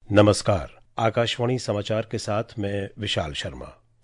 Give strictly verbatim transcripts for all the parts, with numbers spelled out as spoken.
नमस्कार। आकाशवाणी समाचार के साथ मैं विशाल शर्मा।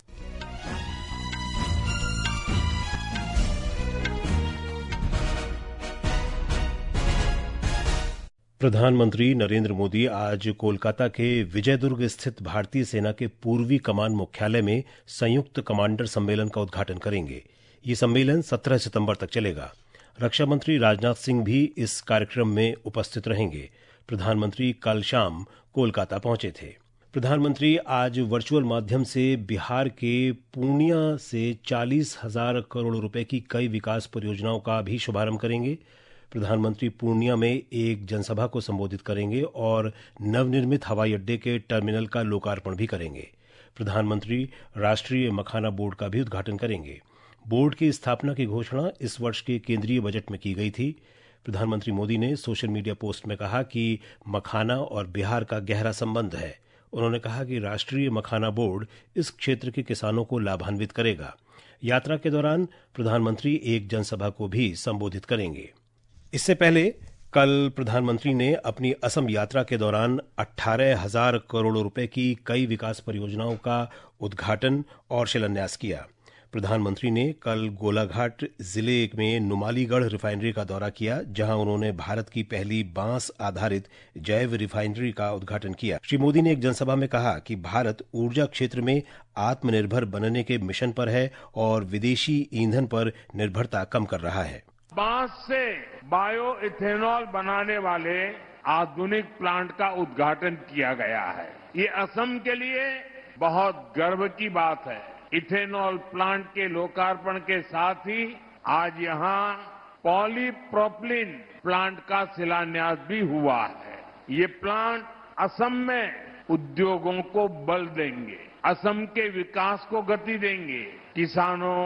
प्रधानमंत्री नरेंद्र मोदी आज कोलकाता के विजयदुर्ग स्थित भारतीय सेना के पूर्वी कमान मुख्यालय में संयुक्त कमांडर सम्मेलन का उद्घाटन करेंगे। ये सम्मेलन सत्रह सितंबर तक चलेगा। रक्षा मंत्री राजनाथ सिंह भी इस कार्यक्रम में उपस्थित रहेंगे। प्रधानमंत्री कल शाम कोलकाता पहुंचे थे। प्रधानमंत्री आज वर्चुअल माध्यम से बिहार के पूर्णिया से चालीस हजार करोड़ रुपए की कई विकास परियोजनाओं का भी शुभारंभ करेंगे। प्रधानमंत्री पूर्णिया में एक जनसभा को संबोधित करेंगे और नवनिर्मित हवाई अड्डे के टर्मिनल का लोकार्पण भी करेंगे। प्रधानमंत्री राष्ट्रीय मखाना बोर्ड का भी उद्घाटन करेंगे। बोर्ड की स्थापना की घोषणा इस वर्ष के केंद्रीय बजट में की गई थी। प्रधानमंत्री मोदी ने सोशल मीडिया पोस्ट में कहा कि मखाना और बिहार का गहरा संबंध है। उन्होंने कहा कि राष्ट्रीय मखाना बोर्ड इस क्षेत्र के किसानों को लाभान्वित करेगा। यात्रा के दौरान प्रधानमंत्री एक जनसभा को भी संबोधित करेंगे। इससे पहले कल प्रधानमंत्री ने अपनी असम यात्रा के दौरान अठारह हजार करोड़ रुपए की कई विकास परियोजनाओं का उद्घाटन और शिलान्यास किया। प्रधानमंत्री ने कल गोलाघाट जिले में नुमालीगढ़ रिफाइनरी का दौरा किया, जहां उन्होंने भारत की पहली बांस आधारित जैव रिफाइनरी का उद्घाटन किया। श्री मोदी ने एक जनसभा में कहा कि भारत ऊर्जा क्षेत्र में आत्मनिर्भर बनने के मिशन पर है और विदेशी ईंधन पर निर्भरता कम कर रहा है। बांस से बायो इथेनॉल बनाने वाले आधुनिक प्लांट का उद्घाटन किया गया है। ये असम के लिए बहुत गर्व की बात है। इथेनॉल प्लांट के लोकार्पण के साथ ही आज यहां पॉलीप्रोपिलीन प्लांट का शिलान्यास भी हुआ है। ये प्लांट असम में उद्योगों को बल देंगे, असम के विकास को गति देंगे, किसानों,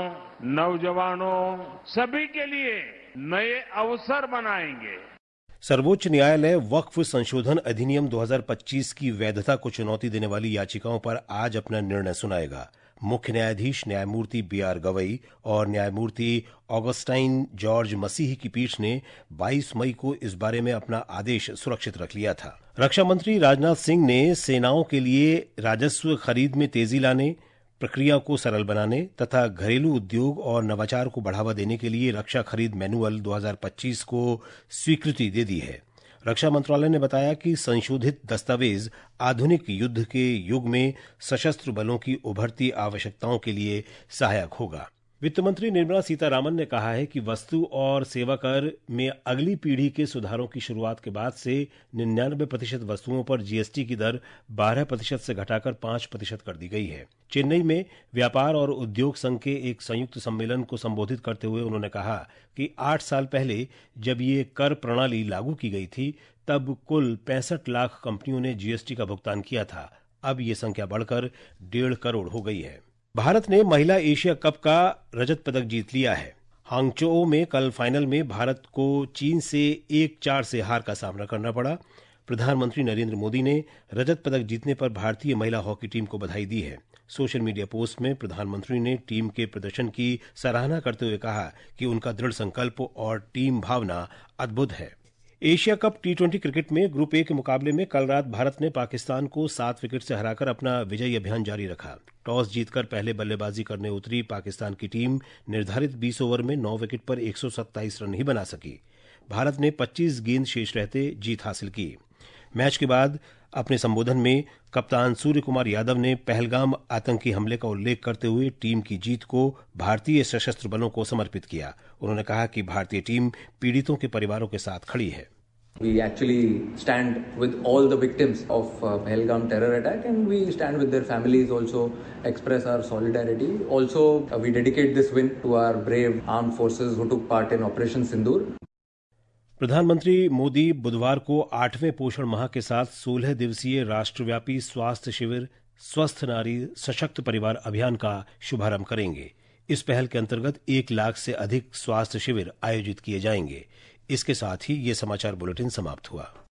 नौजवानों सभी के लिए नए अवसर बनाएंगे। सर्वोच्च न्यायालय वक्फ संशोधन अधिनियम दो हज़ार पच्चीस की वैधता को चुनौती देने वाली याचिकाओं पर आज अपना निर्णय सुनाएगा। मुख्य न्यायाधीश न्यायमूर्ति बी आर गवई और न्यायमूर्ति ऑगस्टाइन जॉर्ज मसीह की पीठ ने बाईस मई को इस बारे में अपना आदेश सुरक्षित रख लिया था। रक्षा मंत्री राजनाथ सिंह ने सेनाओं के लिए राजस्व खरीद में तेजी लाने, प्रक्रिया को सरल बनाने तथा घरेलू उद्योग और नवाचार को बढ़ावा देने के लिए रक्षा खरीद मैनुअल दो हज़ार पच्चीस को स्वीकृति दे दी है। रक्षा मंत्रालय ने बताया कि संशोधित दस्तावेज आधुनिक युद्ध के युग में सशस्त्र बलों की उभरती आवश्यकताओं के लिए सहायक होगा। वित्त मंत्री निर्मला सीतारामन ने कहा है कि वस्तु और सेवा कर में अगली पीढ़ी के सुधारों की शुरुआत के बाद से निन्यानवे प्रतिशत वस्तुओं पर जीएसटी की दर बारह प्रतिशत से घटाकर पांच प्रतिशत कर दी गई है। चेन्नई में व्यापार और उद्योग संघ के एक संयुक्त सम्मेलन को संबोधित करते हुए उन्होंने कहा कि आठ साल पहले जब ये कर प्रणाली लागू की गई थी, तब कुल पैंसठ लाख कंपनियों ने जीएसटी का भुगतान किया था। अब ये संख्या बढ़कर डेढ़ करोड़ हो गई है। भारत ने महिला एशिया कप का रजत पदक जीत लिया है। हांगझोउ में कल फाइनल में भारत को चीन से एक चार से हार का सामना करना पड़ा। प्रधानमंत्री नरेंद्र मोदी ने रजत पदक जीतने पर भारतीय महिला हॉकी टीम को बधाई दी है। सोशल मीडिया पोस्ट में प्रधानमंत्री ने टीम के प्रदर्शन की सराहना करते हुए कहा कि उनका दृढ़ संकल्प और टीम भावना अद्भुत है। Asia cup T twenty cricket में ग्रुप ए के मुकाबले में कल रात भारत ने पाकिस्तान को सात विकेट से हराकर अपना विजयी अभियान जारी रखा। टॉस जीतकर पहले बल्लेबाजी करने उतरी पाकिस्तान की टीम निर्धारित बीस ओवर में नौ विकेट पर एक सौ सत्ताईस रन ही बना सकी। भारत ने पच्चीस गेंद शेष रहते जीत हासिल की। मैच के बाद अपने संबोधन में कप्तान सूर्य कुमार यादव ने पहलगाम आतंकी हमले का उल्लेख करते हुए टीम की जीत को भारतीय सशस्त्र बलों को समर्पित किया। उन्होंने कहा कि भारतीय टीम पीड़ितों के परिवारों के साथ खड़ी है। We actually stand with all the victims of uh, Pahalgam terror attack, and we stand with their families, also express our solidarity. Also, uh, we dedicate this win to our brave armed forces who took part in Operation Sindoor. प्रधानमंत्री मोदी बुधवार को आठवें पोषण माह के साथ सोलह दिवसीय राष्ट्रव्यापी स्वास्थ्य शिविर स्वस्थ नारी सशक्त परिवार अभियान का शुभारंभ करेंगे। इस पहल के अंतर्गत एक लाख से अधिक स्वास्थ्य शिविर आयोजित किए जाएंगे। इसके साथ ही ये समाचार बुलेटिन समाप्त हुआ।